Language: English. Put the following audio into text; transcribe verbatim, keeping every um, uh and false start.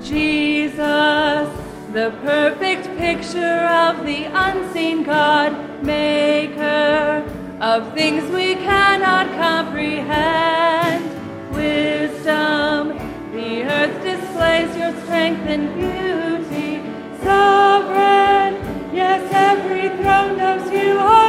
Jesus, the perfect picture of the unseen God, maker of things we cannot comprehend. Wisdom, the earth displays your strength and beauty. Sovereign, yes, every throne knows you are